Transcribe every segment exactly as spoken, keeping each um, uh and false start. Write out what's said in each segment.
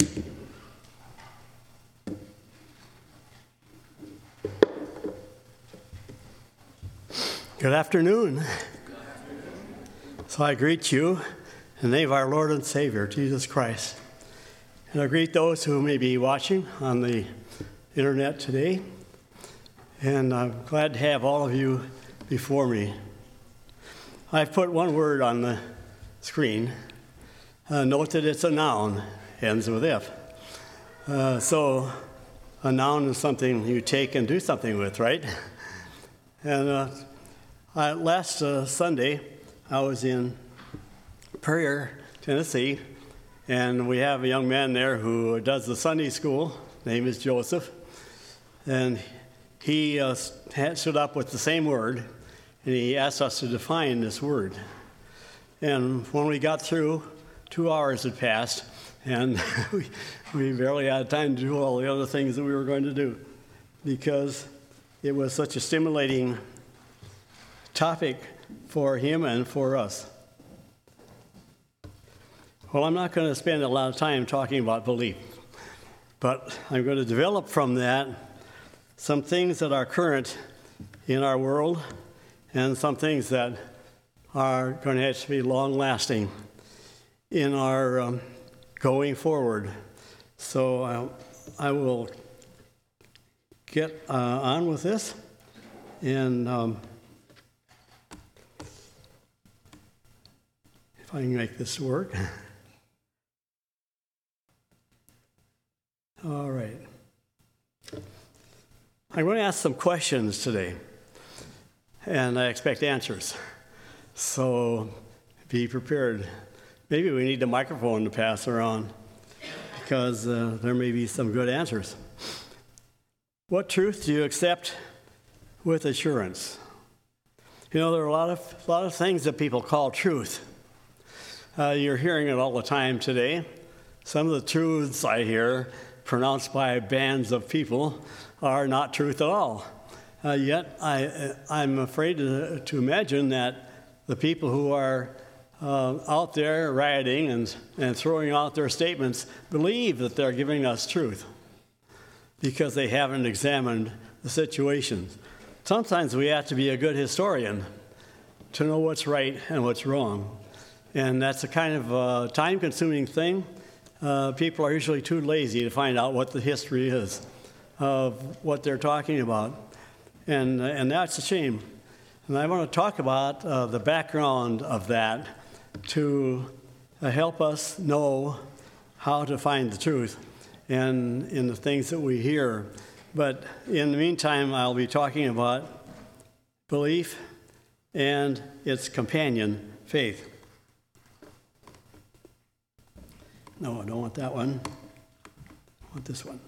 Good afternoon. So I greet you in the name of our Lord and Savior, Jesus Christ. And I greet those who may be watching on the internet today. And I'm glad to have all of you before me. I've put one word on the screen. Uh, note that it's a noun, ends with if. Uh, so a noun is something you take and do something with, right? And uh, I, last uh, Sunday, I was in Prairie, Tennessee, and we have a young man there who does the Sunday school. His name is Joseph, and he uh, stood up with the same word, and he asked us to define this word. And when we got through, two hours had passed, and we, we barely had time to do all the other things that we were going to do, because it was such a stimulating topic for him and for us. Well, I'm not going to spend a lot of time talking about belief, but I'm going to develop from that some things that are current in our world and some things that are going to have to be long-lasting in our um, going forward. So uh, I will get uh, on with this, and um, if I can make this work. All right. I'm going to ask some questions today, and I expect answers. So be prepared. Maybe we need a microphone to pass around, because uh, there may be some good answers. What truth do you accept with assurance? You know, there are a lot of, a lot of things that people call truth. Uh, you're hearing it all the time today. Some of the truths I hear pronounced by bands of people are not truth at all. Uh, yet I, I'm afraid to, to imagine that the people who are uh, out there rioting and, and throwing out their statements believe that they're giving us truth because they haven't examined the situations. Sometimes we have to be a good historian to know what's right and what's wrong. And that's a kind of uh, time-consuming thing. Uh, people are usually too lazy to find out what the history is of what they're talking about. And, and that's a shame. And I want to talk about uh, the background of that to uh, help us know how to find the truth and in the things that we hear. But in the meantime, I'll be talking about belief and its companion, faith. No, I don't want that one. I want this one.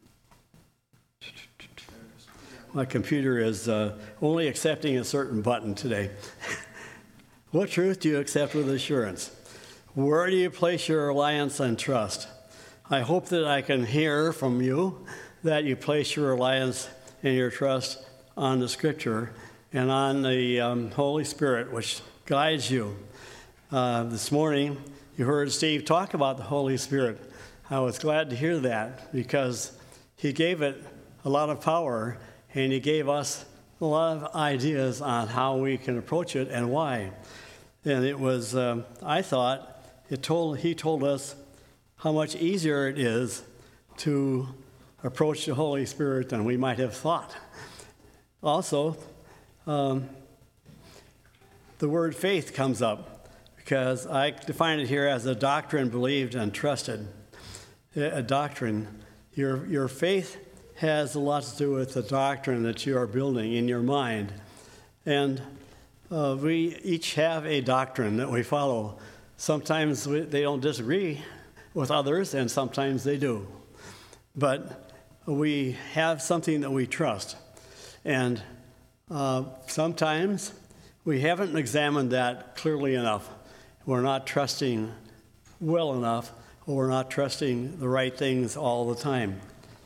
My computer is uh, only accepting a certain button today. What truth do you accept with assurance? Where do you place your reliance and trust? I hope that I can hear from you that you place your reliance and your trust on the Scripture and on the um, Holy Spirit, which guides you. Uh, this morning, you heard Steve talk about the Holy Spirit. I was glad to hear that because he gave it a lot of power, and he gave us a lot of ideas on how we can approach it and why. And it was, um, I thought, it told he told us how much easier it is to approach the Holy Spirit than we might have thought. Also, um, the word faith comes up, because I define it here as a doctrine believed and trusted. A doctrine. Your, your faith has a lot to do with the doctrine that you are building in your mind. And uh, we each have a doctrine that we follow. Sometimes we, they don't disagree with others, and sometimes they do. But we have something that we trust. And uh, sometimes we haven't examined that clearly enough. We're not trusting well enough, or we're not trusting the right things all the time.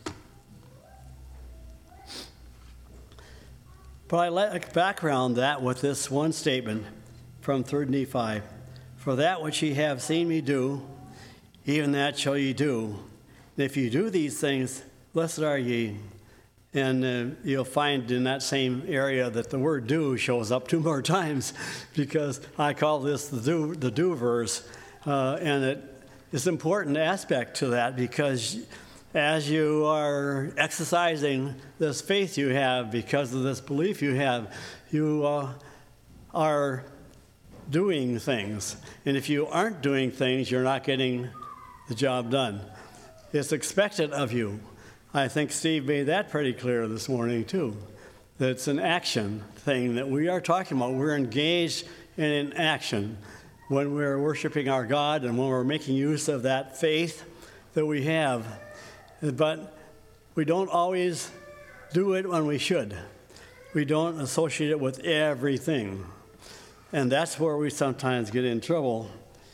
But I like background that with this one statement from Third Nephi. For that which ye have seen me do, even that shall ye do, If you do these things, blessed are ye. And uh, you'll find in that same area that the word do shows up two more times, because I call this the do, the do verse. Uh, and it is an important aspect to that, because as you are exercising this faith you have because of this belief you have, you uh, are doing things. And if you aren't doing things, you're not getting the job done. It's expected of you. I think Steve made that pretty clear this morning, too. That it's an action thing that we are talking about. We're engaged in an action when we're worshiping our God and when we're making use of that faith that we have. But we don't always do it when we should. We don't associate it with everything. And that's where we sometimes get in trouble.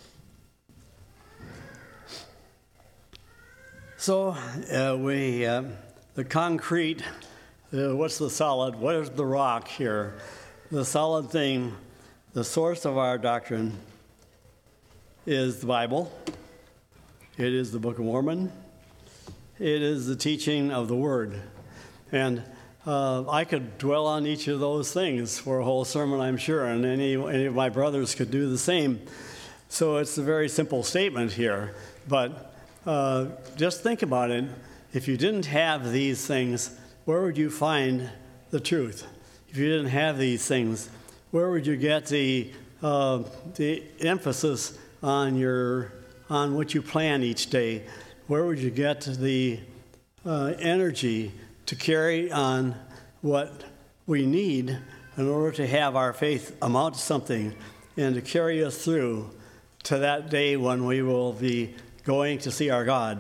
So uh, we, uh, the concrete, uh, what's the solid, what is the rock here? The solid thing, the source of our doctrine is the Bible. It is the Book of Mormon. It is the teaching of the Word. And uh, I could dwell on each of those things for a whole sermon, I'm sure, and any, any of my brothers could do the same. So it's a very simple statement here, but Uh, just think about it. If you didn't have these things, where would you find the truth? If you didn't have these things, where would you get the uh, the emphasis on your on what you plan each day? Where would you get the uh, energy to carry on what we need in order to have our faith amount to something and to carry us through to that day when we will be going to see our God?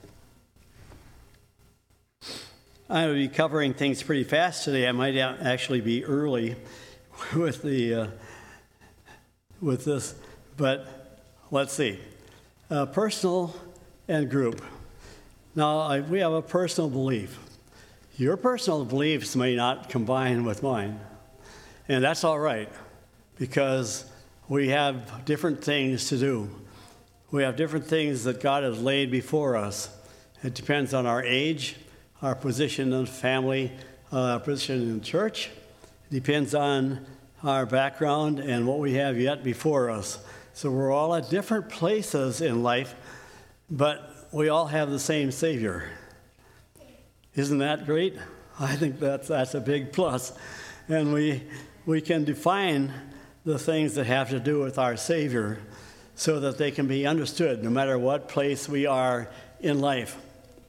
I will be covering things pretty fast today. I might actually be early with the uh, with this, but let's see. Uh, personal and group. Now, I, we have a personal belief. Your personal beliefs may not combine with mine, and that's all right, because we have different things to do. We have different things that God has laid before us. It depends on our age, our position in the family, uh, our position in the church. It depends on our background and what we have yet before us. So we're all at different places in life, but we all have the same Savior. Isn't that great? I think that's, that's a big plus. And we, we can define the things that have to do with our Savior, so that they can be understood no matter what place we are in life.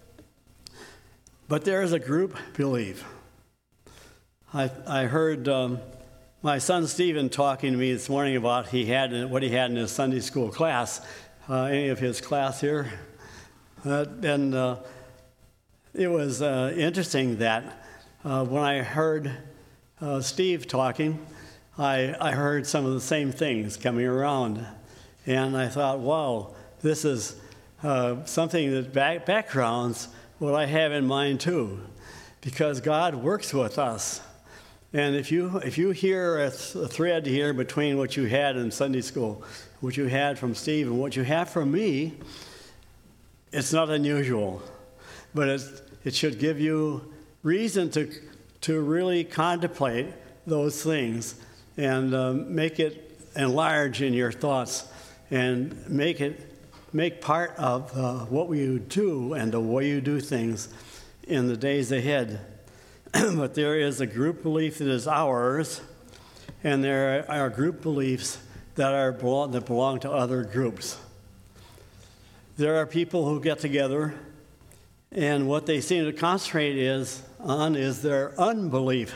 But there is a group belief. I, I heard um, my son Stephen talking to me this morning about he had what he had in his Sunday school class, uh, any of his class here. Uh, and uh, it was uh, interesting that uh, when I heard uh, Steve talking, I, I heard some of the same things coming around. And I thought, wow, this is uh, something that back, backgrounds what I have in mind too, because God works with us. And if you if you hear a, th- a thread here between what you had in Sunday school, what you had from Steve, and what you have from me, it's not unusual, but it's, it should give you reason to to really contemplate those things and um, make it enlarge in your thoughts. And make it make part of uh, what we do and the way you do things in the days ahead. But there is a group belief that is ours, and there are group beliefs that are that belong to other groups. There are people who get together, and what they seem to concentrate is on is their unbelief.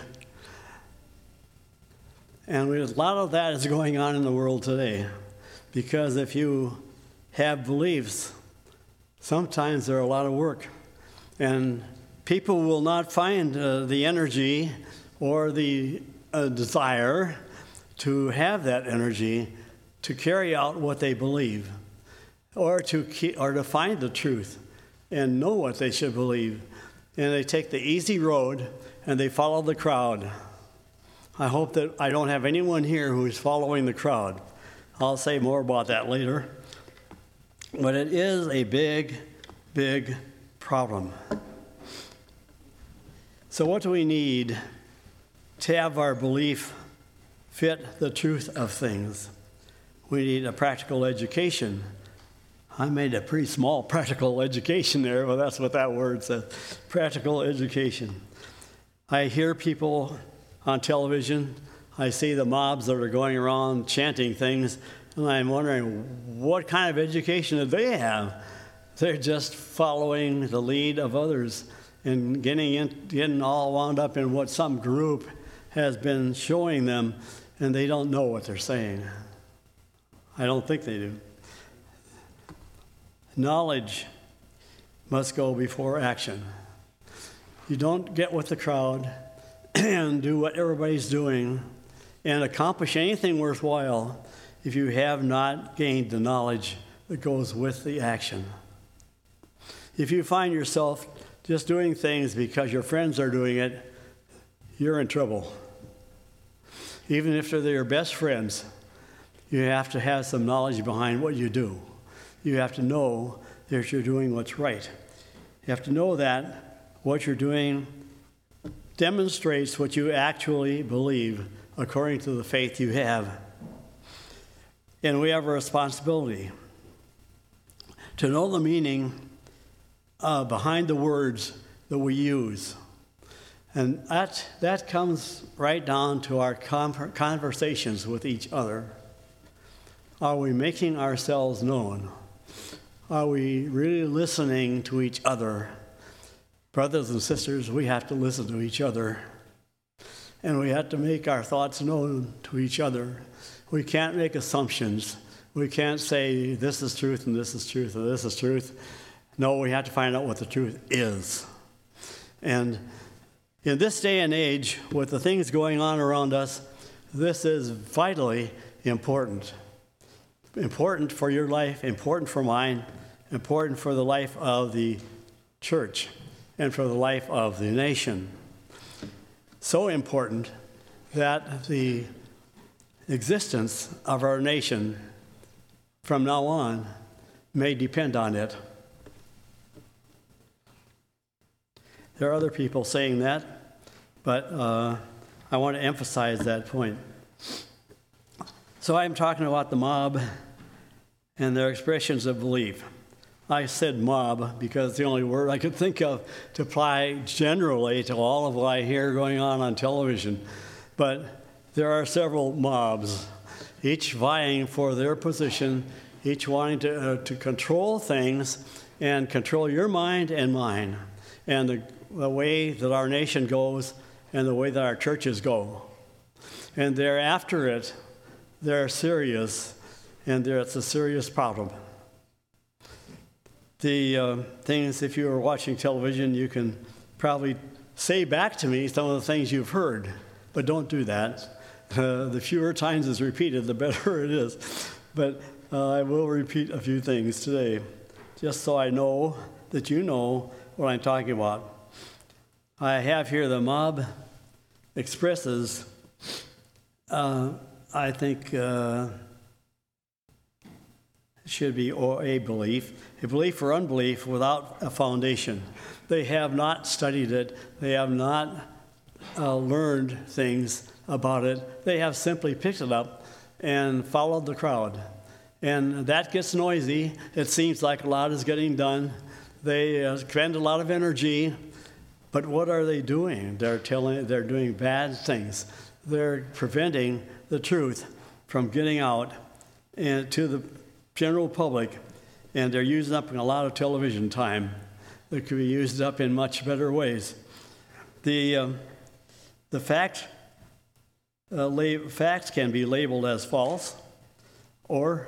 And a lot of that is going on in the world today. Because if you have beliefs, sometimes they're a lot of work. And people will not find uh, the energy or the uh, desire to have that energy to carry out what they believe, or to keep, or to find the truth and know what they should believe. And they take the easy road and they follow the crowd. I hope that I don't have anyone here who is following the crowd. I'll say more about that later. But it is a big, big problem. So what do we need to have our belief fit the truth of things? We need a practical education. I made a pretty small practical education there, but that's what that word says, practical education. I hear people on television, I see the mobs that are going around chanting things, and I'm wondering, what kind of education do they have? They're just following the lead of others and getting in, getting all wound up in what some group has been showing them, and they don't know what they're saying. I don't think they do. Knowledge must go before action. You don't get with the crowd and do what everybody's doing and accomplish anything worthwhile if you have not gained the knowledge that goes with the action. If you find yourself just doing things because your friends are doing it, you're in trouble. Even if they're your best friends, you have to have some knowledge behind what you do. You have to know that you're doing what's right. You have to know that what you're doing demonstrates what you actually believe according to the faith you have. And we have a responsibility to know the meaning uh, behind the words that we use. And that, that comes right down to our con- conversations with each other. Are we making ourselves known? Are we really listening to each other? Brothers and sisters, we have to listen to each other. And we have to make our thoughts known to each other. We can't make assumptions. We can't say this is truth and this is truth and this is truth. No, we have to find out what the truth is. And in this day and age, with the things going on around us, this is vitally important. Important for your life, important for mine, important for the life of the church, and for the life of the nation. So important that the existence of our nation from now on may depend on it. There are other people saying that, but uh, I want to emphasize that point. So I'm talking about the mob and their expressions of belief. I said mob because it's the only word I could think of to apply generally to all of what I hear going on on television. But there are several mobs, each vying for their position, each wanting to, uh, to control things and control your mind and mine, and the, the way that our nation goes and the way that our churches go. And they're after it. They're serious, and they're, it's a serious problem. The uh, things, if you are watching television, you can probably say back to me some of the things you've heard, but don't do that. Uh, the fewer times it's repeated, the better it is. But uh, I will repeat a few things today, just so I know that you know what I'm talking about. I have here the mob expresses, uh, I think, uh, should be or a belief, a belief or unbelief without a foundation. They have not studied it. They have not uh, learned things about it. They have simply picked it up and followed the crowd. And that gets noisy. It seems like a lot is getting done. They uh, spend a lot of energy. But what are they doing? They're telling, they're doing bad things. They're preventing the truth from getting out and to the general public, and they're using up a lot of television time that could be used up in much better ways. The uh, the fact uh, lab- facts can be labeled as false, or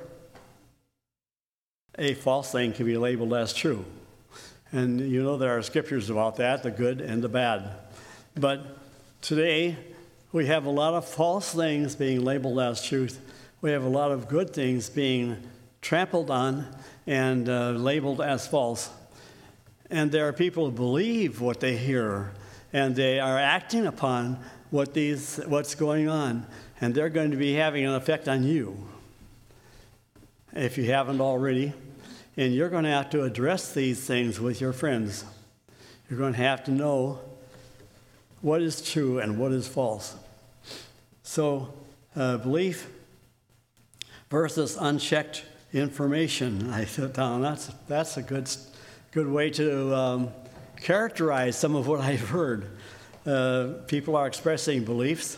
a false thing can be labeled as true. And you know there are scriptures about that, the good and the bad. But today we have a lot of false things being labeled as truth. We have a lot of good things being trampled on and uh, labeled as false. And there are people who believe what they hear, and they are acting upon what these what's going on, and they're going to be having an effect on you if you haven't already. And you're going to have to address these things with your friends. You're going to have to know what is true and what is false. So, uh, belief versus unchecked information. I thought, oh, that's that's a good good way to um, characterize some of what I've heard. Uh, people are expressing beliefs,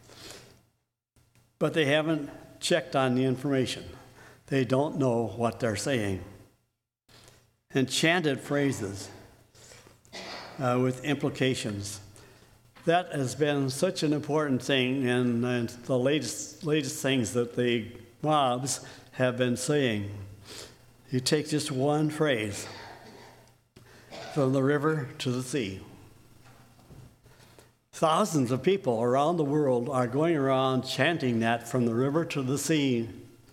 but they haven't checked on the information. They don't know what they're saying. Enchanted phrases uh, with implications. That has been such an important thing in, in the latest latest things that the mobs have been saying. You take just one phrase, from the river to the sea. Thousands of people around the world are going around chanting that, from the river to the sea.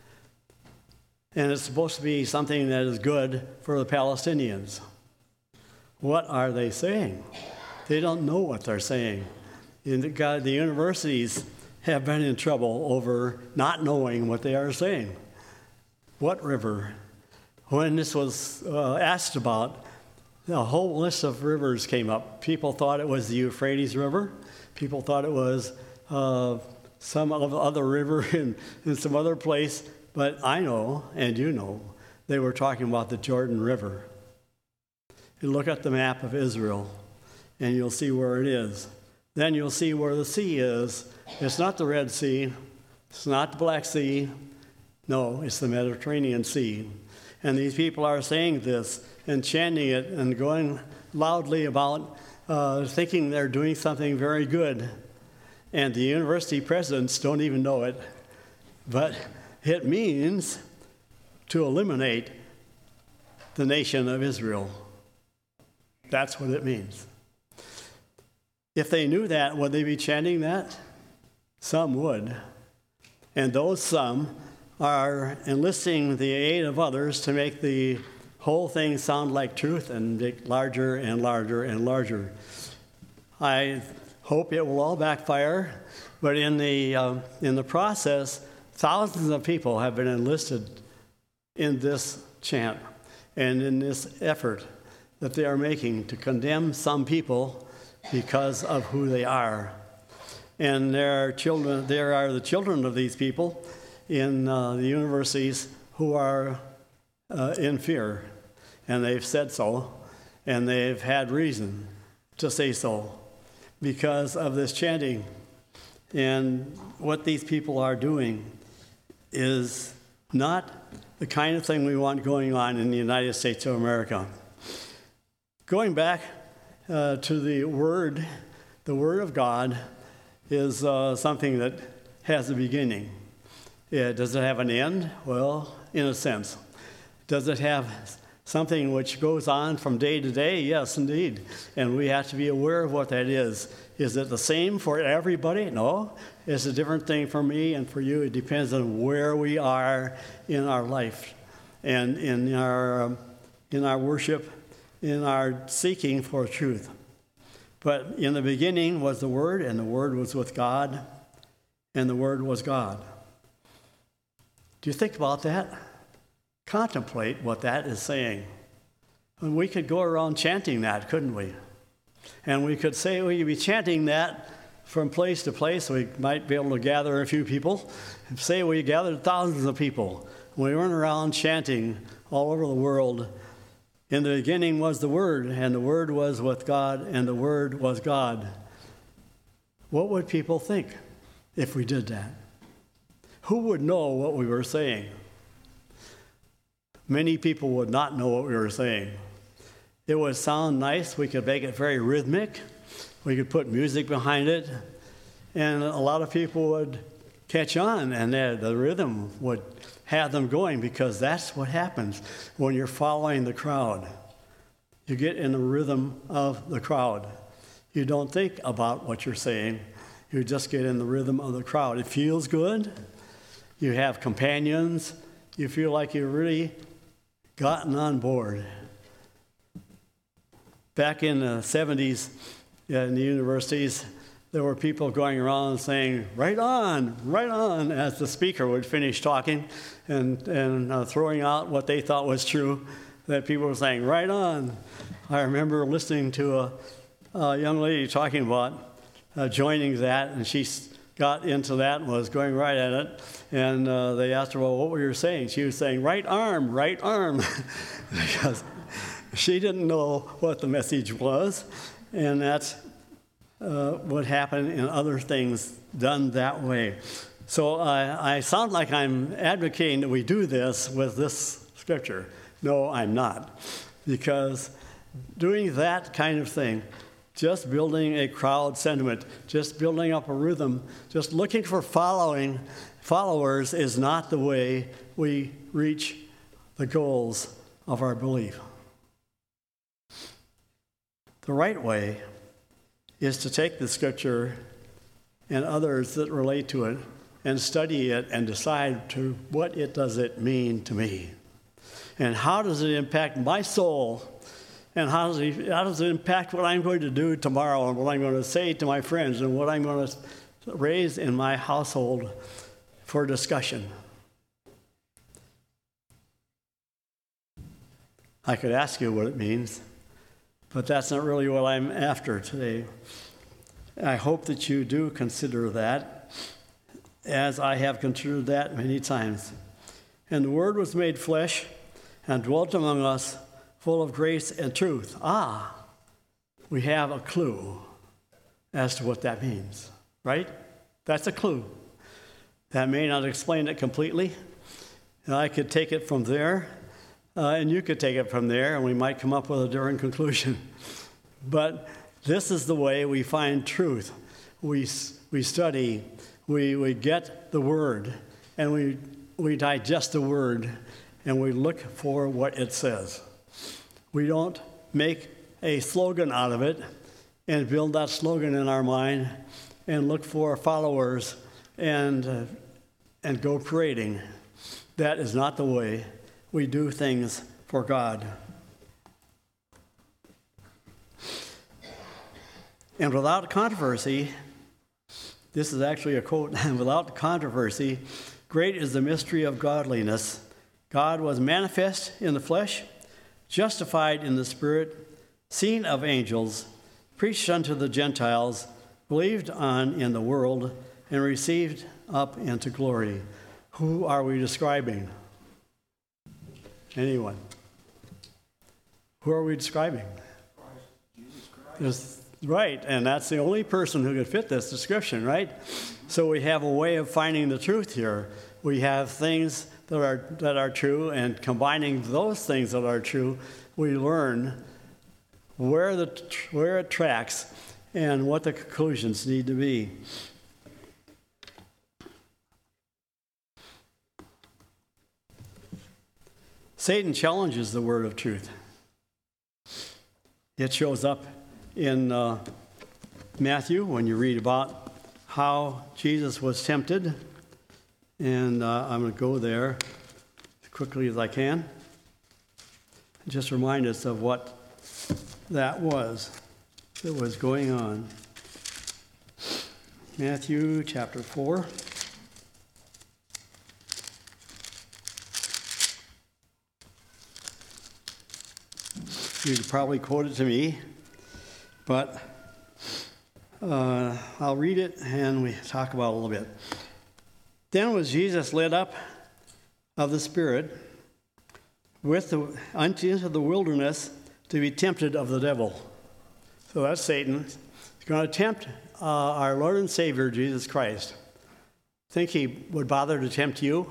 And it's supposed to be something that is good for the Palestinians. What are they saying? They don't know what they're saying. And the, God, the universities have been in trouble over not knowing what they are saying. What river? When this was uh, asked about, a whole list of rivers came up. People thought it was the Euphrates River. People thought it was uh, some other river in, in some other place. But I know, and you know, they were talking about the Jordan River. You look at the map of Israel, and you'll see where it is. Then you'll see where the sea is. It's not the Red Sea. It's not the Black Sea. No, it's the Mediterranean Sea. And these people are saying this and chanting it and going loudly about uh, thinking they're doing something very good. And the university presidents don't even know it. But it means to eliminate the nation of Israel. That's what it means. If they knew that, would they be chanting that? Some would. And those some are enlisting the aid of others to make the whole thing sound like truth and make larger and larger and larger. I hope it will all backfire, but in the uh, in the process, thousands of people have been enlisted in this chant and in this effort that they are making to condemn some people because of who they are. And there are children, there are the children of these people in uh, the universities who are uh, in fear, and they've said so, and they've had reason to say so because of this chanting. And what these people are doing is not the kind of thing we want going on in the United States of America. Going back uh, to the Word, the Word of God is uh, something that has a beginning. Yeah, does it have an end? Well, in a sense. Does it have something which goes on from day to day? Yes, indeed. And we have to be aware of what that is. Is it the same for everybody? No. It's a different thing for me and for you. It depends on where we are in our life and in our, um, in our worship, in our seeking for truth. But in the beginning was the Word, and the Word was with God, and the Word was God. Do you think about that? Contemplate what that is saying. And we could go around chanting that, couldn't we? And we could say we could be chanting that from place to place. We might be able to gather a few people. Say we gathered thousands of people. We went around chanting all over the world. In the beginning was the Word, and the Word was with God, and the Word was God. What would people think if we did that? Who would know what we were saying? Many people would not know what we were saying. It would sound nice. We could make it very rhythmic. We could put music behind it. And a lot of people would catch on, and the rhythm would have them going, because that's what happens when you're following the crowd. You get in the rhythm of the crowd. You don't think about what you're saying. You just get in the rhythm of the crowd. It feels good. You have companions. You feel like you've really gotten on board. Back in the seventies in the universities, there were people going around saying, right on, right on, as the speaker would finish talking and, and uh, throwing out what they thought was true, that people were saying, right on. I remember listening to a, a young lady talking about uh, joining that, and she got into that and was going right at it. And uh, they asked her, well, what were you saying? She was saying, right arm, right arm, because she didn't know what the message was. And that's uh, what happened in other things done that way. So I, I sound like I'm advocating that we do this with this scripture. No, I'm not. Because doing that kind of thing, just building a crowd sentiment, just building up a rhythm, just looking for following followers is not the way we reach the goals of our belief. The right way is to take the scripture and others that relate to it and study it and decide to what it does it mean to me. And how does it impact my soul? And how does, it, how does it impact what I'm going to do tomorrow and what I'm going to say to my friends and what I'm going to raise in my household for discussion? I could ask you what it means, but that's not really what I'm after today. I hope that you do consider that, as I have considered that many times. And the Word was made flesh and dwelt among us, full of grace and truth. Ah, we have a clue as to what that means, right? That's a clue. That may not explain it completely, and I could take it from there, uh, and you could take it from there, and we might come up with a different conclusion. But this is the way we find truth. We we study, we we get the Word, and we we digest the Word, and we look for what it says. We don't make a slogan out of it and build that slogan in our mind and look for followers and uh, and go parading. That is not the way we do things for God. And without controversy, this is actually a quote, without controversy, great is the mystery of godliness. God was manifest in the flesh, justified in the Spirit, seen of angels, preached unto the Gentiles, believed on in the world, and received up into glory. Who are we describing? Anyone? Who are we describing? Christ, Jesus Christ. There's, right, and that's the only person who could fit this description, right? So we have a way of finding the truth here. We have things that are that are true, and combining those things that are true, we learn where the where it tracks and what the conclusions need to be. Satan challenges the word of truth. It shows up in uh, Matthew when you read about how Jesus was tempted. And uh, I'm going to go there as quickly as I can. Just remind us of what that was that was going on. Matthew chapter four. You could probably quote it to me, but uh, I'll read it and we talk about it a little bit. Then was Jesus led up of the Spirit with the, unto the wilderness to be tempted of the devil. So that's Satan. He's going to tempt uh, our Lord and Savior, Jesus Christ. Think he would bother to tempt you?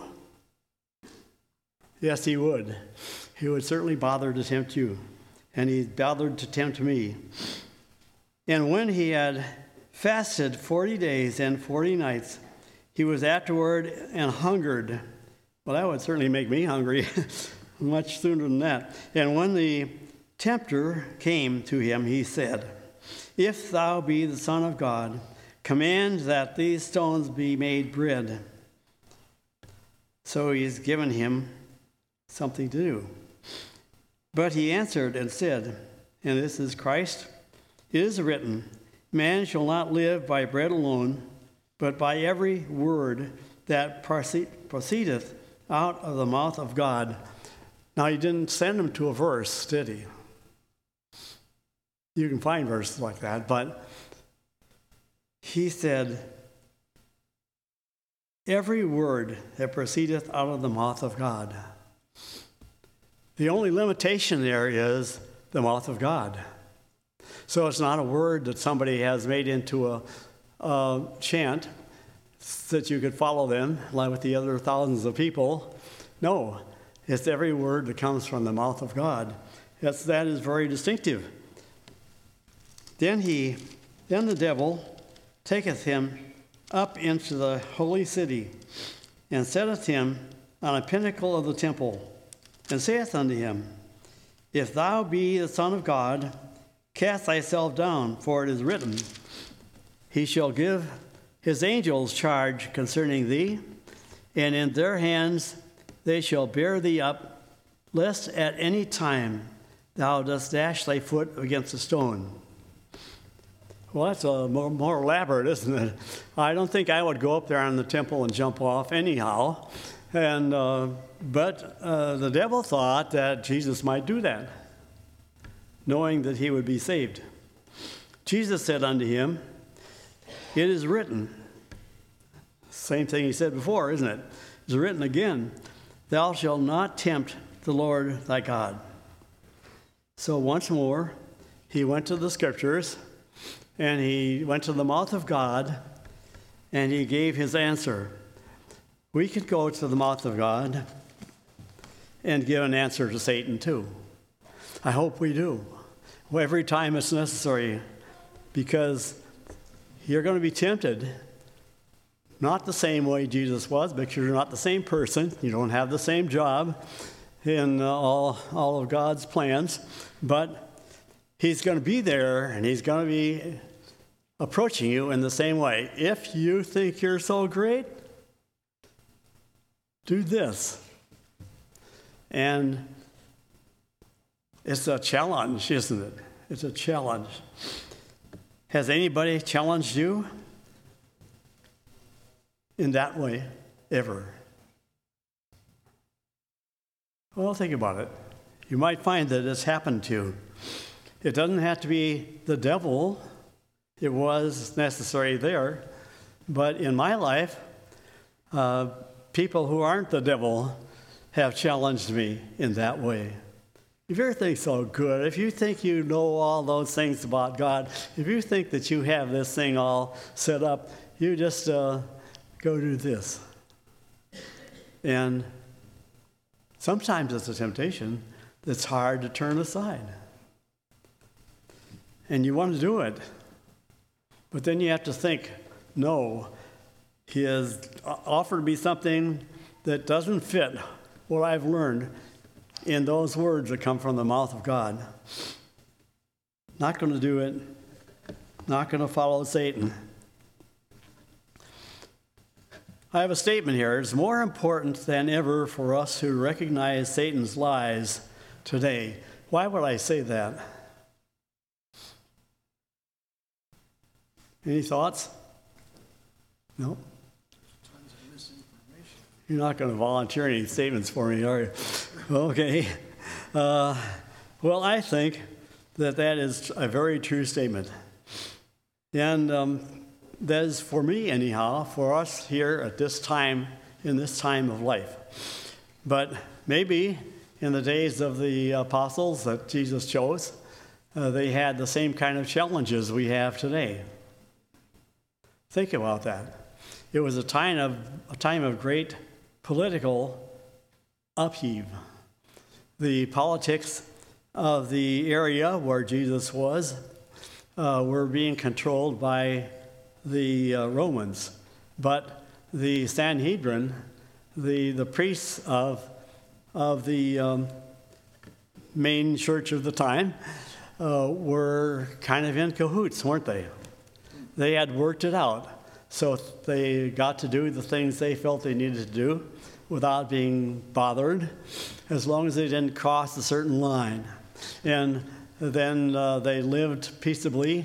Yes, he would. He would certainly bother to tempt you. And he bothered to tempt me. And when he had fasted forty days and forty nights, he was afterward and hungered. Well, that would certainly make me hungry much sooner than that. And when the tempter came to him, he said, If thou be the Son of God, command that these stones be made bread. So he's given him something to do. But he answered and said, and this is Christ, it is written, Man shall not live by bread alone, but by every word that proceedeth out of the mouth of God. Now, he didn't send him to a verse, did he? You can find verses like that, but he said, every word that proceedeth out of the mouth of God. The only limitation there is the mouth of God. So it's not a word that somebody has made into a, a chant so that you could follow them, like with the other thousands of people. No, it's every word that comes from the mouth of God. That's, that is very distinctive. Then he, then the devil taketh him up into the holy city, and setteth him on a pinnacle of the temple, and saith unto him, If thou be the Son of God, cast thyself down, for it is written, He shall give his angels charge concerning thee, and in their hands they shall bear thee up, lest at any time thou dost dash thy foot against a stone. Well, that's a more, more elaborate, isn't it? I don't think I would go up there on the temple and jump off anyhow. And uh, but uh, the devil thought that Jesus might do that, knowing that he would be saved. Jesus said unto him, It is written. Same thing he said before, isn't it? It's written again, Thou shalt not tempt the Lord thy God. So once more, he went to the scriptures, and he went to the mouth of God, and he gave his answer. We could go to the mouth of God and give an answer to Satan too. I hope we do. Well, every time it's necessary, because you're going to be tempted, not the same way Jesus was, because you're not the same person. You don't have the same job in uh, all, all of God's plans, but he's going to be there, and he's going to be approaching you in the same way. If you think you're so great, do this. And it's a challenge, isn't it? It's a challenge. Has anybody challenged you in that way ever? Well, think about it. You might find that it's happened to you. It doesn't have to be the devil. It was necessary there. But in my life, uh, people who aren't the devil have challenged me in that way. If you think so good, if you think you know all those things about God, if you think that you have this thing all set up, you just uh, go do this. And sometimes it's a temptation that's hard to turn aside. And you want to do it. But then you have to think, no, he has offered me something that doesn't fit what I've learned in those words that come from the mouth of God. Not going to do it. Not going to follow Satan. I have a statement here. It's more important than ever for us to recognize Satan's lies today. Why would I say that? Any thoughts? No? You're not going to volunteer any statements for me, are you? Okay. Uh, well, I think that that is a very true statement. And um, that is, for me anyhow, for us here at this time, in this time of life. But maybe in the days of the apostles that Jesus chose, uh, they had the same kind of challenges we have today. Think about that. It was a time of a time of great political upheave. The politics of the area where Jesus was uh, were being controlled by the uh, Romans, but the Sanhedrin, the the priests of of the um, main church of the time, uh, were kind of in cahoots, weren't they? They had worked it out. So they got to do the things they felt they needed to do without being bothered, as long as they didn't cross a certain line. And then uh, they lived peaceably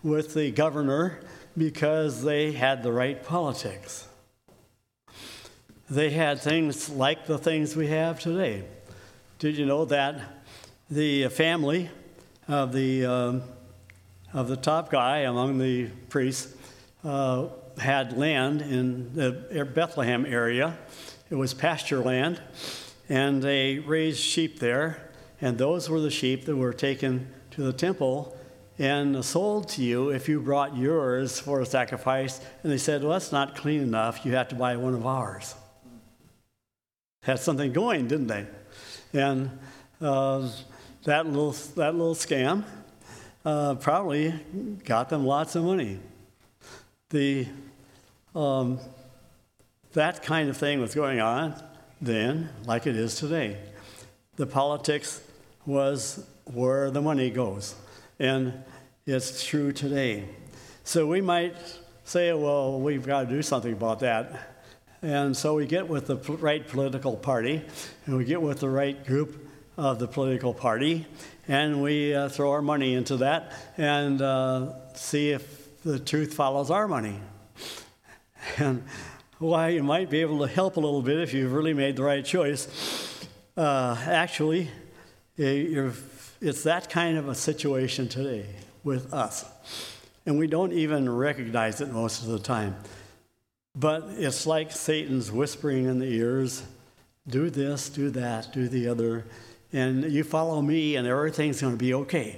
with the governor because they had the right politics. They had things like the things we have today. Did you know that the family of the um, of the top guy among the priests uh, had land in the Bethlehem area? It was pasture land, and they raised sheep there, and those were the sheep that were taken to the temple and sold to you if you brought yours for a sacrifice. And they said, well, that's not clean enough. You have to buy one of ours. Had something going, didn't they? And uh, that little that little scam uh, probably got them lots of money. The um, that kind of thing was going on then, like it is today. The politics was where the money goes, and it's true today. So we might say, well, we've got to do something about that. And so we get with the right political party, and we get with the right group of the political party, and we uh, throw our money into that and uh, see if the truth follows our money. And why, you might be able to help a little bit if you've really made the right choice. Uh, actually, you're, it's that kind of a situation today with us. And we don't even recognize it most of the time. But it's like Satan's whispering in the ears, do this, do that, do the other, and you follow me and everything's going to be okay.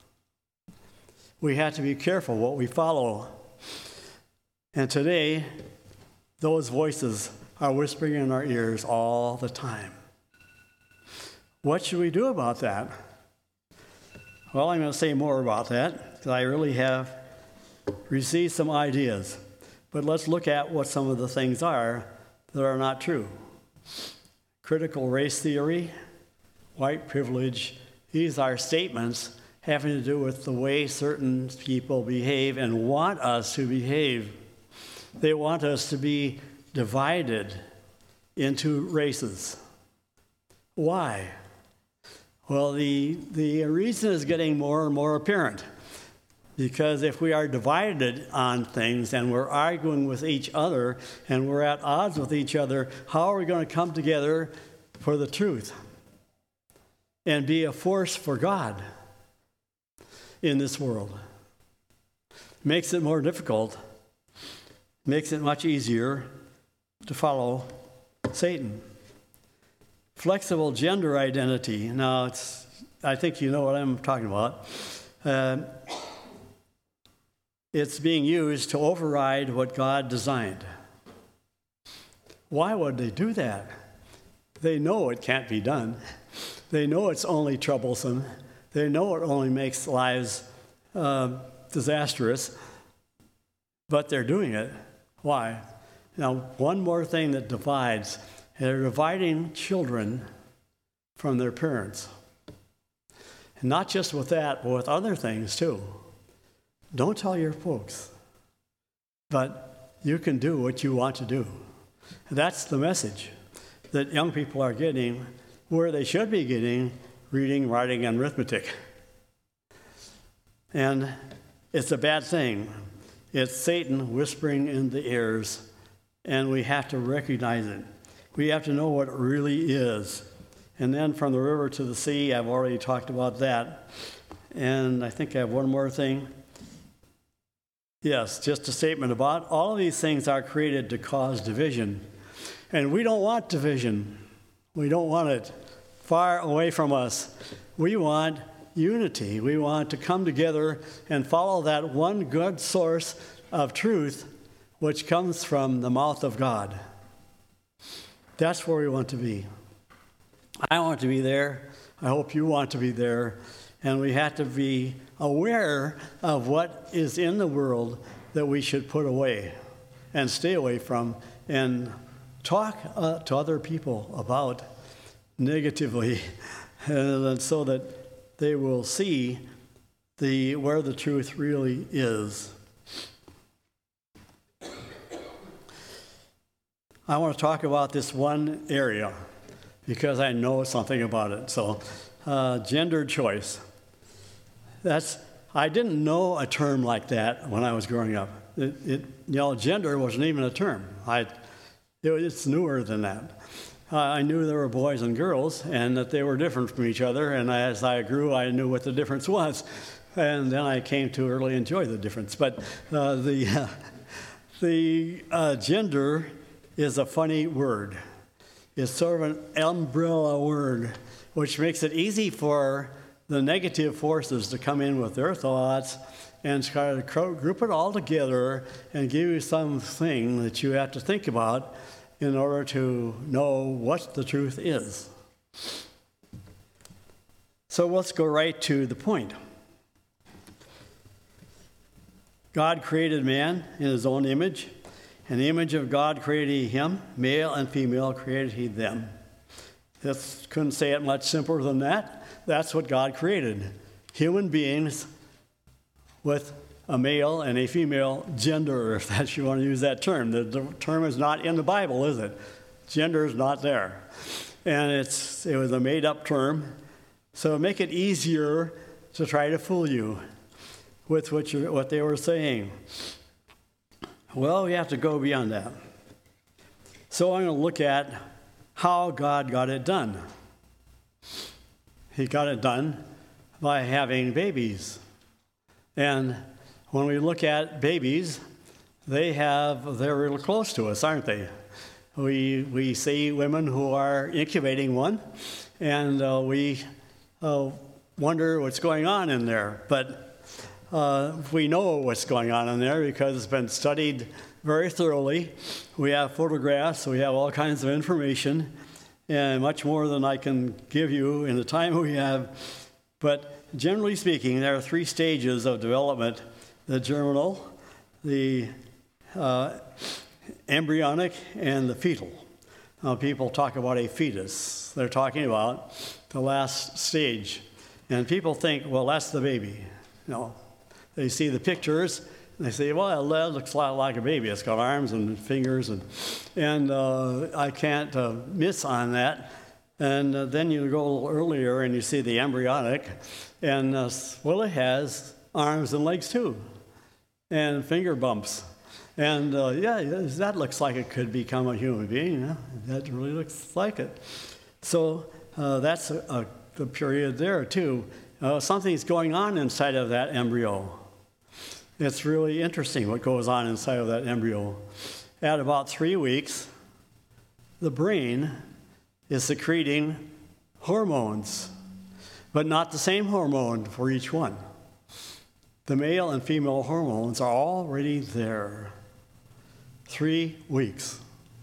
We have to be careful what we follow. And today, those voices are whispering in our ears all the time. What should we do about that? Well, I'm going to say more about that because I really have received some ideas. But let's look at what some of the things are that are not true. Critical race theory, white privilege, these are statements having to do with the way certain people behave and want us to behave. They want us to be divided into races. Why? Well, the, the reason is getting more and more apparent. Because if we are divided on things and we're arguing with each other and we're at odds with each other, how are we going to come together for the truth and be a force for God in this world? Makes it more difficult, makes it much easier to follow Satan. Flexible gender identity. Now, it's, I think you know what I'm talking about. Uh, It's being used to override what God designed. Why would they do that? They know it can't be done. They know it's only troublesome. They know it only makes lives uh, disastrous, but they're doing it. Why? Now, one more thing that divides. They're dividing children from their parents. And not just with that, but with other things too. Don't tell your folks, but you can do what you want to do. That's the message that young people are getting, where they should be getting reading, writing, and arithmetic. And it's a bad thing. It's Satan whispering in the ears, and we have to recognize it. We have to know what it really is. And then from the river to the sea, I've already talked about that. And I think I have one more thing. Yes, just a statement about all of these things are created to cause division. And we don't want division. We don't want it far away from us. We want unity. We want to come together and follow that one good source of truth which comes from the mouth of God. That's where we want to be. I want to be there. I hope you want to be there. And we have to be aware of what is in the world that we should put away and stay away from and talk uh, to other people about negatively and so that they will see the where the truth really is. I want to talk about this one area because I know something about it. So, uh, gender choice. That's I didn't know a term like that when I was growing up. It, it you know, gender wasn't even a term. I, it, it's newer than that. Uh, I knew there were boys and girls, and that they were different from each other. And as I grew, I knew what the difference was, and then I came to really enjoy the difference. But uh, the uh, the uh, gender is a funny word. It's sort of an umbrella word, which makes it easy for the negative forces to come in with their thoughts and try to group it all together and give you something that you have to think about in order to know what the truth is. So let's go right to the point. God created man in his own image. In the image of God created he him, male and female created he them. Just couldn't say it much simpler than that. That's what God created. Human beings with a male and a female gender, if that you want to use that term. The, the term is not in the Bible, is it? Gender is not there. And it's it was a made-up term. So make it easier to try to fool you with what, you, what they were saying. Well, we have to go beyond that. So I'm going to look at how God got it done. He got it done by having babies. And when we look at babies, they have, they're real close to us, aren't they? We, we see women who are incubating one, and uh, we uh, wonder what's going on in there. But uh, we know what's going on in there because it's been studied very thoroughly. We have photographs, we have all kinds of information, and much more than I can give you in the time we have. But generally speaking, there are three stages of development: the germinal, the uh, embryonic, and the fetal. Now, people talk about a fetus. They're talking about the last stage. And people think, well, that's the baby. No. They see the pictures, and they say, well, that looks a lot like a baby. It's got arms and fingers, and, and uh, I can't uh, miss on that. And uh, then you go a little earlier, and you see the embryonic, and, uh, well, it has arms and legs, too, and finger bumps. And, uh, yeah, that looks like it could become a human being. Yeah? That really looks like it. So uh, that's a, a, the period there, too. Uh, something's going on inside of that embryo. It's really interesting what goes on inside of that embryo. At about three weeks, the brain is secreting hormones, but not the same hormone for each one. The male and female hormones are already there. Three weeks.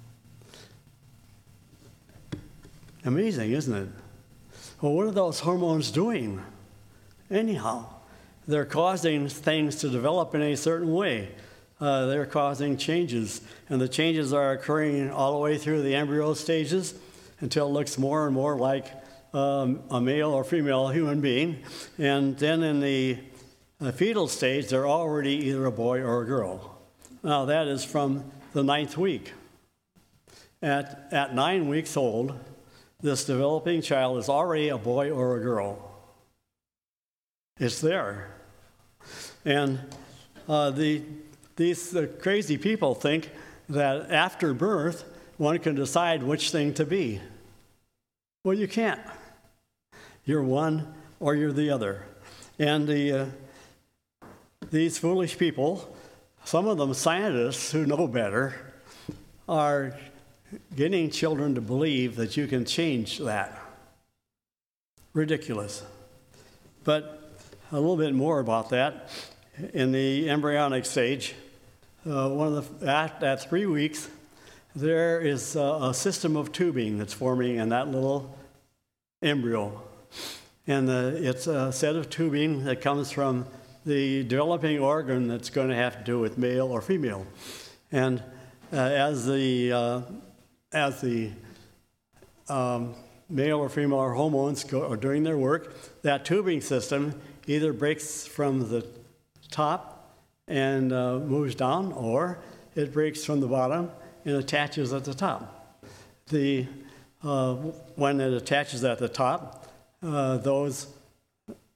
Amazing, isn't it? Well, what are those hormones doing? Anyhow, they're causing things to develop in a certain way. Uh, they're causing changes, and the changes are occurring all the way through the embryo stages until it looks more and more like um, a male or female human being. And then in the uh, fetal stage, they're already either a boy or a girl. Now, that is from the ninth week. At, at nine weeks old, this developing child is already a boy or a girl. It's there. And uh, the, these the crazy people think that after birth, one can decide which thing to be. Well, you can't. You're one or you're the other. And the, uh, these foolish people, some of them scientists who know better, are getting children to believe that you can change that. Ridiculous. But a little bit more about that. In the embryonic stage, uh, one of the, at, at three weeks, there is a, a system of tubing that's forming in that little embryo. And the, it's a set of tubing that comes from the developing organ that's going to have to do with male or female. And uh, as the, uh, as the um, male or female hormones go, are doing their work, that tubing system either breaks from the top and uh, moves down, or it breaks from the bottom and attaches at the top. The, uh, when it attaches at the top, uh, those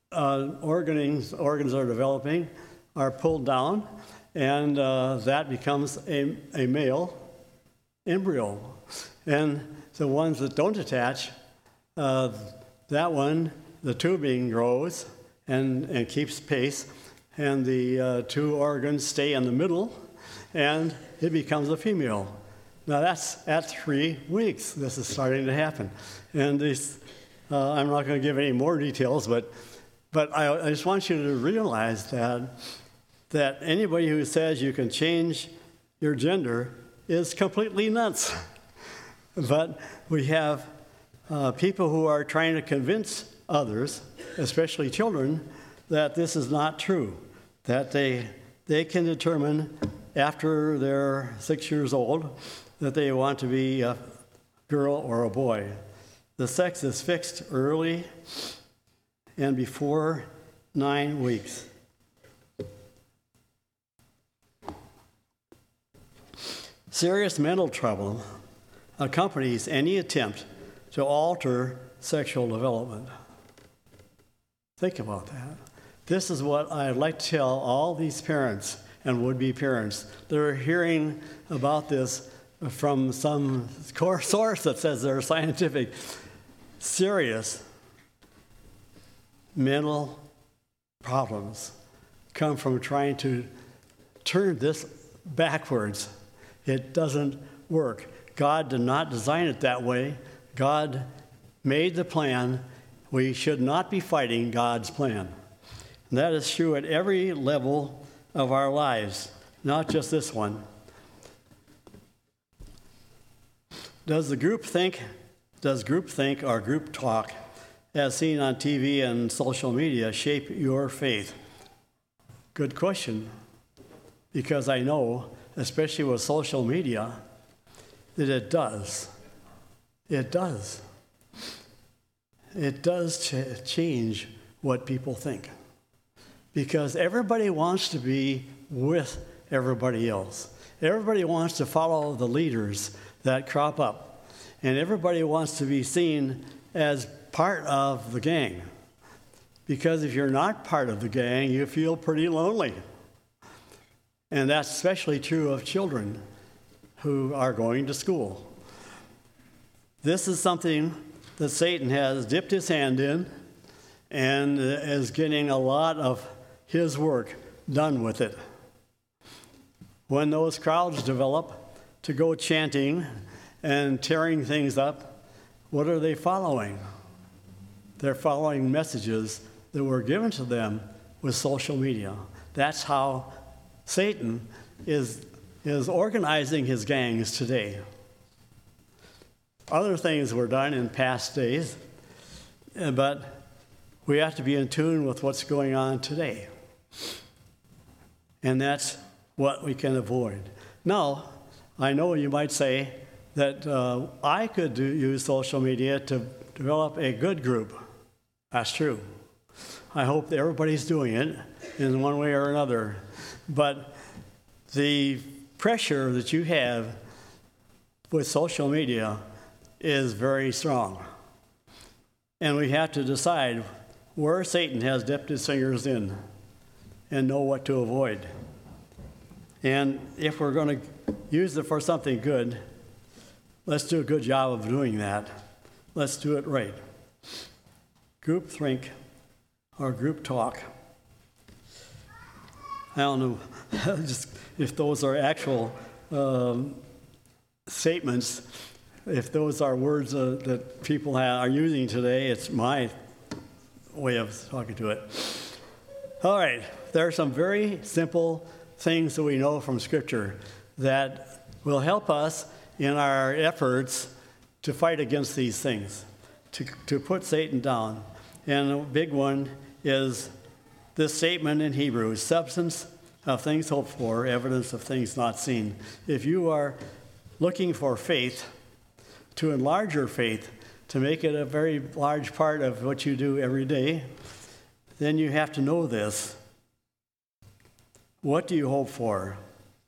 uh, organs, organs are developing are pulled down, and uh, that becomes a, a male embryo. And the ones that don't attach, uh, that one, the tubing grows and, and keeps pace, and the uh, two organs stay in the middle, and it becomes a female. Now that's at three weeks. This is starting to happen. And this, uh, I'm not going to give any more details, but but I, I just want you to realize that that anybody who says you can change your gender is completely nuts. But we have uh, people who are trying to convince others, especially children, that this is not true, that they they can determine after they're six years old that they want to be a girl or a boy. The sex is fixed early and before nine weeks. Serious mental trouble accompanies any attempt to alter sexual development. Think about that. This is what I'd like to tell all these parents and would-be parents that are hearing about this from some core source that says they're scientific. Serious mental problems come from trying to turn this backwards. It doesn't work. God did not design it that way. God made the plan. We should not be fighting God's plan. And that is true at every level of our lives, not just this one. Does the group think, does group think or group talk, as seen on T V and social media, shape your faith? Good question, because I know, especially with social media, that it does. It does. It does ch- change what people think. Because everybody wants to be with everybody else. Everybody wants to follow the leaders that crop up. And everybody wants to be seen as part of the gang. Because if you're not part of the gang, you feel pretty lonely. And that's especially true of children who are going to school. This is something that Satan has dipped his hand in and is getting a lot of his work done with it. When those crowds develop to go chanting and tearing things up, what are they following? They're following messages that were given to them with social media. That's how Satan is, is organizing his gangs today. Other things were done in past days, but we have to be in tune with what's going on today. And that's what we can avoid. Now, I know you might say that uh, I could do, use social media to develop a good group. That's true. I hope that everybody's doing it in one way or another. But the pressure that you have with social media is very strong. And we have to decide where Satan has dipped his fingers in and know what to avoid. And if we're going to use it for something good, let's do a good job of doing that. Let's do it right. Group think or group talk. I don't know just if those are actual um, statements. If those are words uh, that people have, are using today, it's my way of talking to it. All right, there are some very simple things that we know from Scripture that will help us in our efforts to fight against these things, to, to put Satan down. And a big one is this statement in Hebrews: substance of things hoped for, evidence of things not seen. If you are looking for faith, to enlarge your faith, to make it a very large part of what you do every day, then you have to know this. What do you hope for?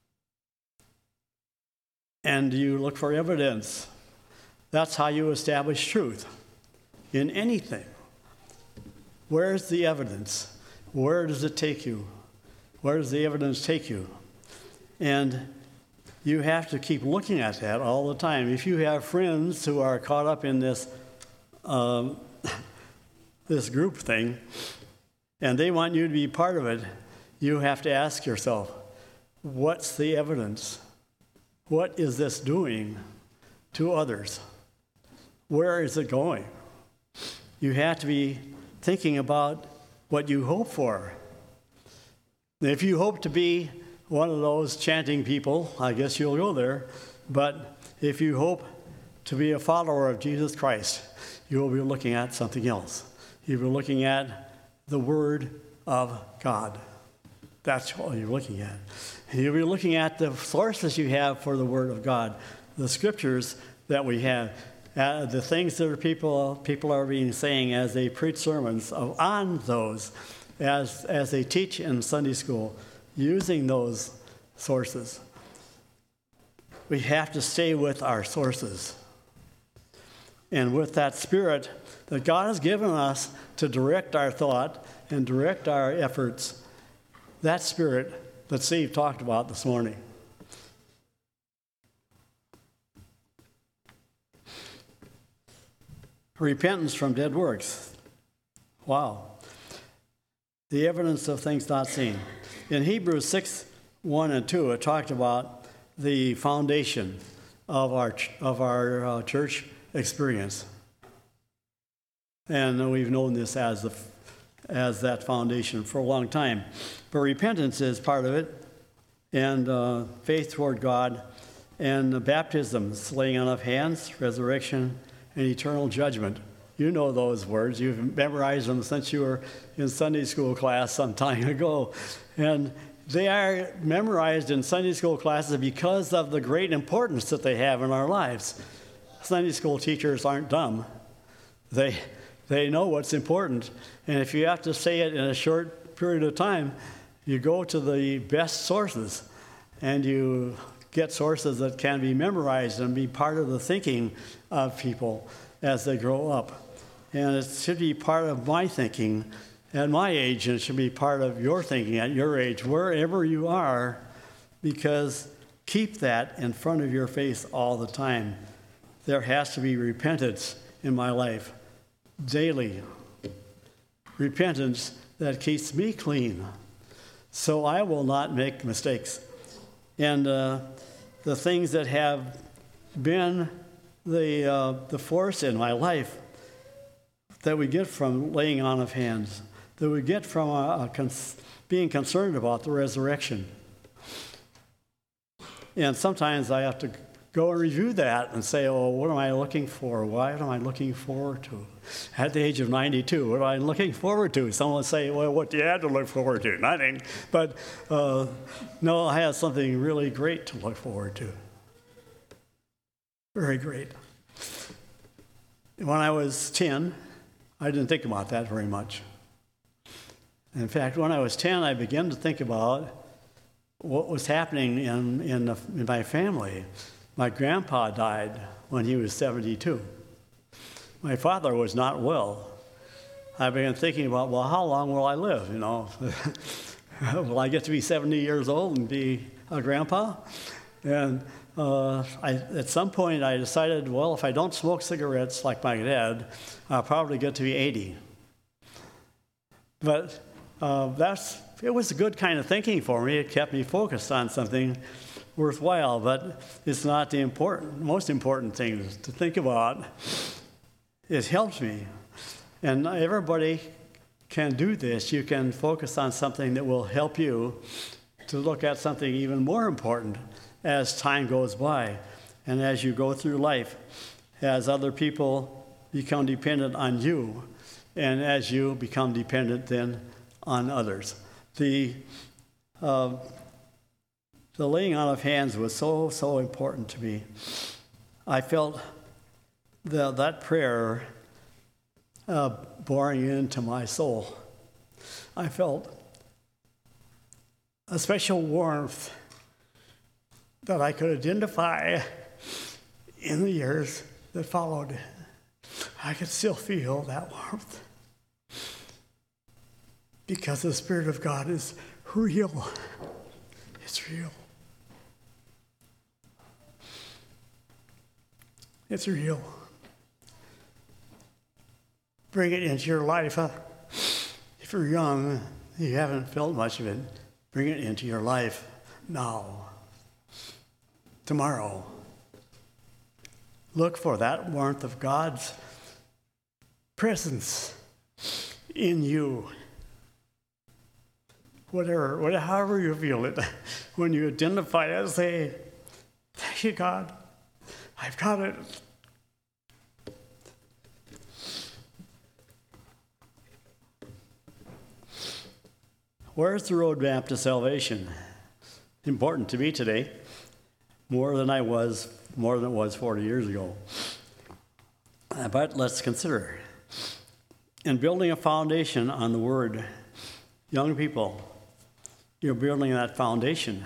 And do you look for evidence? That's how you establish truth in anything. Where's the evidence? Where does it take you? Where does the evidence take you? And you have to keep looking at that all the time. If you have friends who are caught up in this um, this group thing, and they want you to be part of it, you have to ask yourself, what's the evidence? What is this doing to others? Where is it going? You have to be thinking about what you hope for. If you hope to be one of those chanting people, I guess you'll go there. But if you hope to be a follower of Jesus Christ, you will be looking at something else. You'll be looking at the Word of God. That's what you're looking at. You'll be looking at the sources you have for the Word of God, the Scriptures that we have, uh, the things that are people people are being saying as they preach sermons of, on those, as as they teach in Sunday school, using those sources. We have to stay with our sources. And with that spirit that God has given us to direct our thought and direct our efforts, that spirit that Steve talked about this morning. Repentance from dead works. Wow. The evidence of things not seen. In Hebrews six, one and two, it talked about the foundation of our, of our uh, church experience. And we've known this as, the, as that foundation for a long time. But repentance is part of it, and uh, faith toward God, and baptisms, laying on of hands, resurrection, and eternal judgment. You know those words. You've memorized them since you were in Sunday school class some time ago. And they are memorized in Sunday school classes because of the great importance that they have in our lives. Sunday school teachers aren't dumb. They, they know what's important. And if you have to say it in a short period of time, you go to the best sources, and you get sources that can be memorized and be part of the thinking of people as they grow up. And it should be part of my thinking at my age, and it should be part of your thinking at your age, wherever you are, because keep that in front of your face all the time. There has to be repentance in my life daily. Repentance that keeps me clean, so I will not make mistakes. And uh, the things that have been the uh, the force in my life that we get from laying on of hands, that we get from a, a cons- being concerned about the resurrection. And sometimes I have to go and review that and say, oh, what am I looking for? What am I looking forward to? At the age of ninety-two, what am I looking forward to? Someone would say, well, what do you have to look forward to? Nothing. But uh, no, I have something really great to look forward to. Very great. When I was ten, I didn't think about that very much. In fact, when I was ten, I began to think about what was happening in, in, the, in my family. My grandpa died when he was seventy-two. My father was not well. I began thinking about, well, how long will I live, you know? Will I get to be seventy years old and be a grandpa? And uh, I, at some point, I decided, well, if I don't smoke cigarettes like my dad, I'll probably get to be eighty. But uh, that's it was a good kind of thinking for me. It kept me focused on something worthwhile, but it's not the important, most important thing to think about. It helps me. And everybody can do this. You can focus on something that will help you to look at something even more important as time goes by and as you go through life, as other people become dependent on you, and as you become dependent then on others. The uh, the laying on of hands was so, so important to me. I felt the, that prayer uh, boring into my soul. I felt a special warmth that I could identify in the years that followed. I could still feel that warmth. because the Spirit of God is real. It's real. It's real. Bring it into your life. Huh? If you're young, you haven't felt much of it, bring it into your life now, tomorrow. Look for that warmth of God's presence in you. Whatever, whatever, however you feel it, when you identify it, say, thank you, God, I've got it. Where's the roadmap to salvation? Important to me today, more than I was, more than it was forty years ago. Uh, but let's consider. In building a foundation on the Word, young people, you're building that foundation.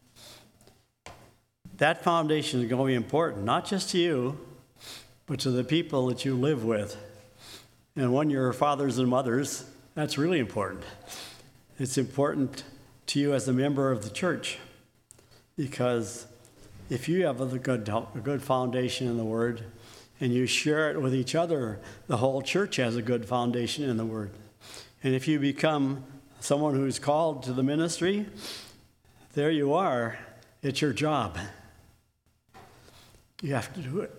That foundation is going to be important, not just to you, but to the people that you live with. And when you're fathers and mothers, that's really important. It's important to you as a member of the church, because if you have a good, a good foundation in the Word and you share it with each other, the whole church has a good foundation in the Word. And if you become someone who's called to the ministry, there you are. It's your job. You have to do it.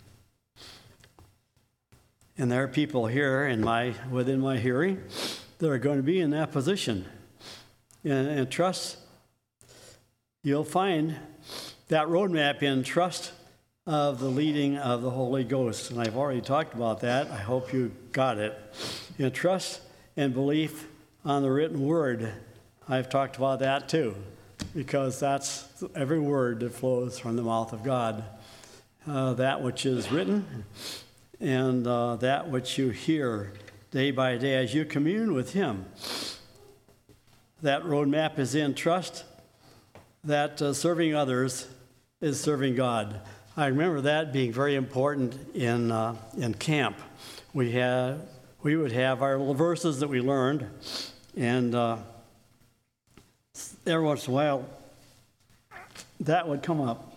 And there are people here in my within my hearing that are going to be in that position. And, and trust, you'll find that roadmap in trust of the leading of the Holy Ghost. And I've already talked about that. I hope you got it. In trust and belief on the written word, I've talked about that too, because that's every word that flows from the mouth of God. Uh, that which is written and uh, that which you hear day by day as you commune with Him. That roadmap is in trust, that uh, serving others is serving God. I remember that being very important in uh, in camp. We had we would have our little verses that we learned, and uh, every once in a while that would come up.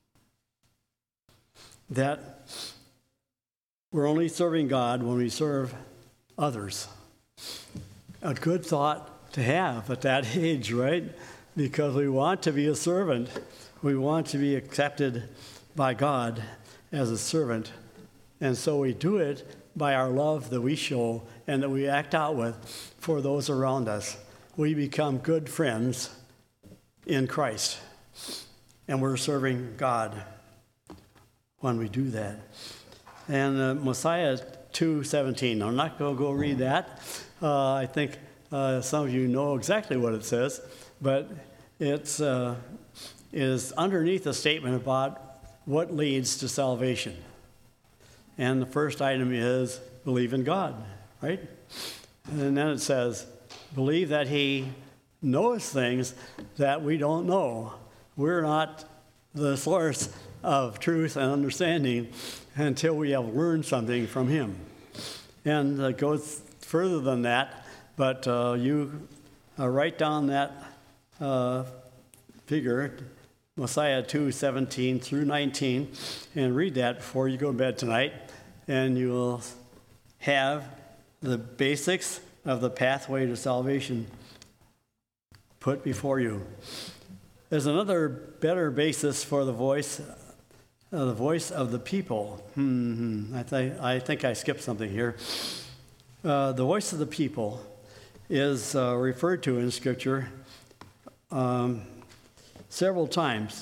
That we're only serving God when we serve others. A good thought to have at that age, right? Because we want to be a servant. We want to be accepted by God as a servant. And so we do it by our love that we show and that we act out with for those around us. We become good friends in Christ. And we're serving God when we do that. And uh, Mosiah two seventeen, I'm not going to go read that. Uh, I think uh, some of you know exactly what it says, but it's uh, is underneath a statement about what leads to salvation. And the first item is believe in God, right? And then it says, believe that He knows things that we don't know. We're not the source of truth and understanding until we have learned something from Him. And it goes further than that, but uh, you uh, write down that uh, figure, Mosiah two seventeen through nineteen, and read that before you go to bed tonight, and you will have the basics of the pathway to salvation put before you. There's another better basis for the voice, uh, the voice of the people. Hmm, I, th- I think I skipped something here. Uh, the voice of the people is uh, referred to in Scripture um, several times.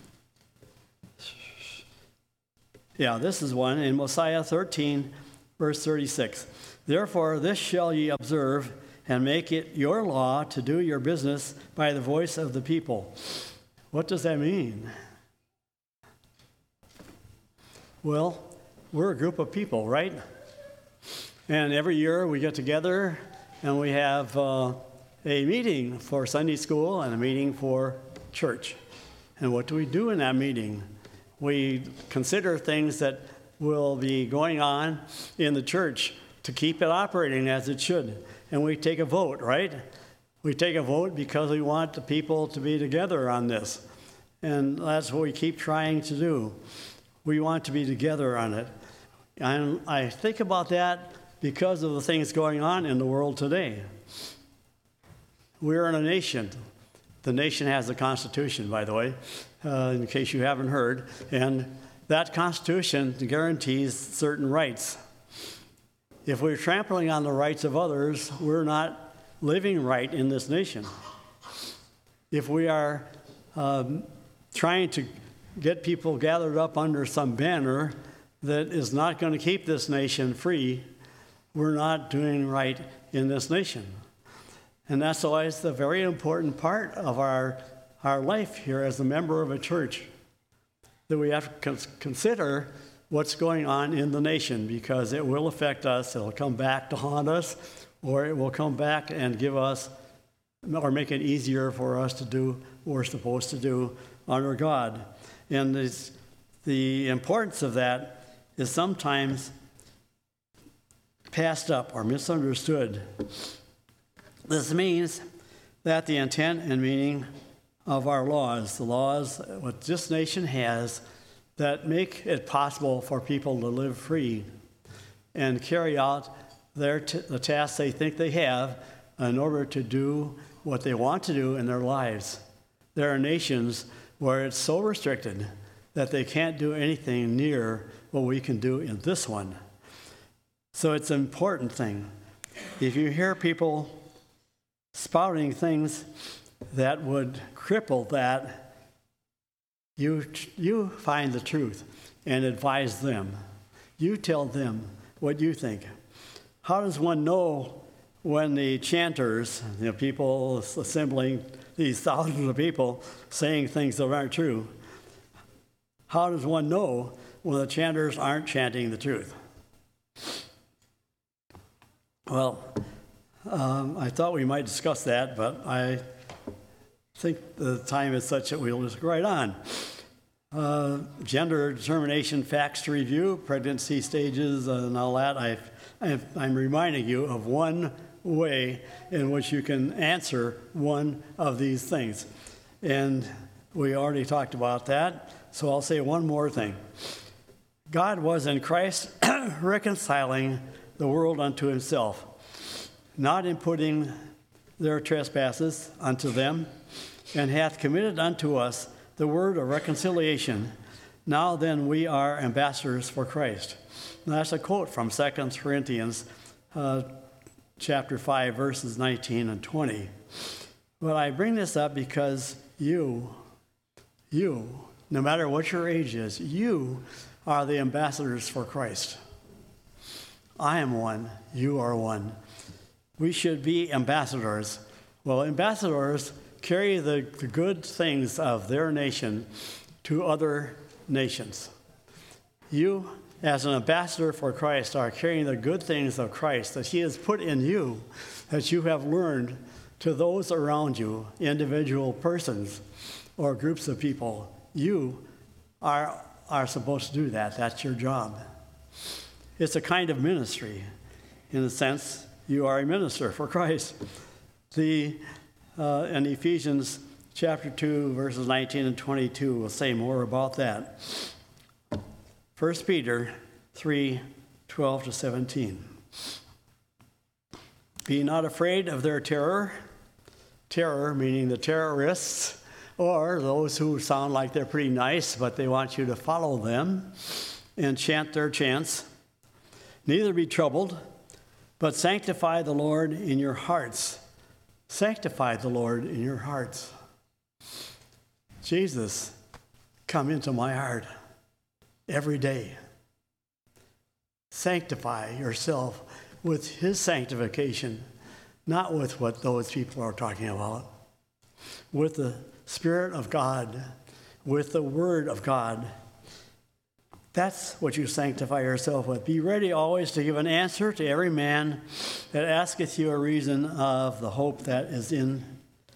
Yeah, this is one in Mosiah thirteen, verse thirty-six. Therefore, this shall ye observe and make it your law to do your business by the voice of the people. What does that mean? Well, we're a group of people, right? And every year we get together and we have uh, a meeting for Sunday school and a meeting for church. And what do we do in that meeting? We consider things that will be going on in the church to keep it operating as it should. and we take a vote, right? We take a vote because we want the people to be together on this. And that's what we keep trying to do. We want to be together on it. And I think about that because of the things going on in the world today. We're in a nation. The nation has a constitution, by the way, uh, in case you haven't heard. And that constitution guarantees certain rights. If we're trampling on the rights of others, we're not living right in this nation. If we are um, trying to get people gathered up under some banner that is not going to keep this nation free, we're not doing right in this nation. And that's why it's a very important part of our, our life here as a member of a church, that we have to consider what's going on in the nation, because it will affect us. It'll come back to haunt us, or it will come back and give us, or make it easier for us to do what we're supposed to do under God. And this, the importance of that is sometimes passed up or misunderstood. This means that the intent and meaning of our laws, the laws what this nation has that make it possible for people to live free and carry out their t- the tasks they think they have in order to do what they want to do in their lives. There are nations where it's so restricted that they can't do anything near what we can do in this one. So it's an important thing. If you hear people spouting things that would cripple that, you you find the truth and advise them. You tell them what you think. How does one know when the chanters, you know, people assembling these thousands of people saying things that aren't true, how does one know when the chanters aren't chanting the truth? Well, um, I thought we might discuss that, but I think the time is such that we'll just go right on. Uh, gender determination facts to review, pregnancy stages, uh, and all that. I've, I've, I'm reminding you of one way in which you can answer one of these things. And we already talked about that, so I'll say one more thing. God was in Christ reconciling the world unto himself, not imputing their trespasses unto them, and hath committed unto us the word of reconciliation. Now then we are ambassadors for Christ. Now, that's a quote from Second Corinthians uh, chapter five, verses nineteen and twenty. But I bring this up because you, you, no matter what your age is, you are the ambassadors for Christ. I am one, you are one. We should be ambassadors. Well, ambassadors carry the, the good things of their nation to other nations. You, as an ambassador for Christ, are carrying the good things of Christ that he has put in you, that you have learned, to those around you, individual persons or groups of people. You are, are supposed to do that. That's your job. It's a kind of ministry. In a sense, you are a minister for Christ. The uh, in Ephesians chapter two, verses nineteen and twenty-two, will say more about that. First Peter three, twelve to seventeen. Be not afraid of their terror. Terror meaning the terrorists, or those who sound like they're pretty nice, but they want you to follow them and chant their chants. Neither be troubled, but sanctify the Lord in your hearts. Sanctify the Lord in your hearts. Jesus, come into my heart every day. Sanctify yourself with his sanctification, not with what those people are talking about. With the Spirit of God, with the Word of God. That's what you sanctify yourself with. Be ready always to give an answer to every man that asketh you a reason of the hope that is in,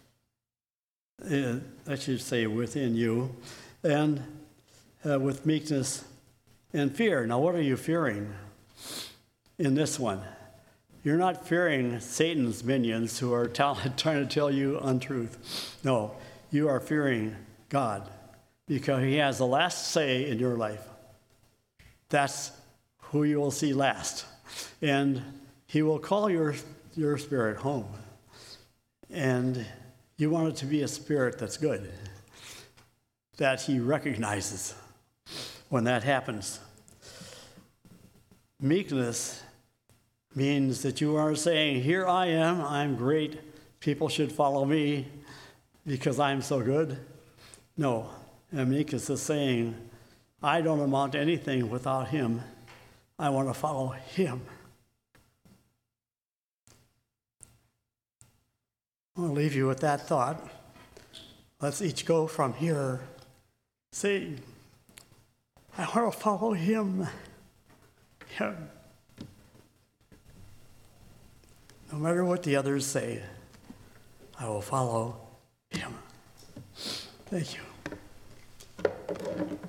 uh, I should say within you, and uh, with meekness and fear. Now, what are you fearing in this one? You're not fearing Satan's minions who are tell, trying to tell you untruth. No, you are fearing God because he has the last say in your life. That's who you will see last. And he will call your, your spirit home. And you want it to be a spirit that's good, that he recognizes when that happens. Meekness means that you are saying, here I am, I'm great, people should follow me because I'm so good. No, and meekness is saying, I don't amount to anything without him. I want to follow him. I want to leave you with that thought. Let's each go from here. Say, I want to follow him. Him. No matter what the others say, I will follow him. Thank you.